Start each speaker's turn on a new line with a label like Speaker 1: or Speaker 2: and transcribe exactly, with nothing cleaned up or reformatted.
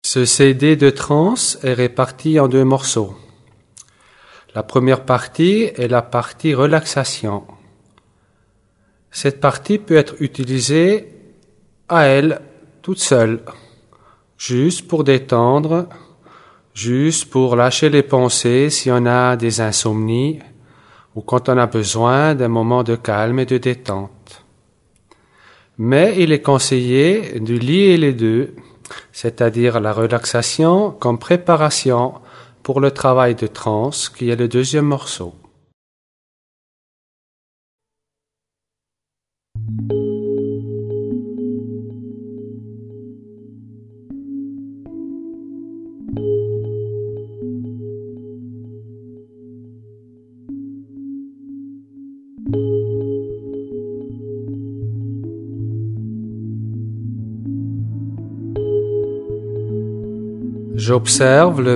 Speaker 1: Ce C D de trance est réparti en deux morceaux. La première partie est la partie relaxation. Cette partie peut être utilisée à elle, toute seule, juste pour détendre, juste pour lâcher les pensées si on a des insomnies ou quand on a besoin d'un moment de calme et de détente. Mais il est conseillé de lier les deux, c'est-à-dire la relaxation comme préparation pour le travail de trance qui est le deuxième morceau. J'observe le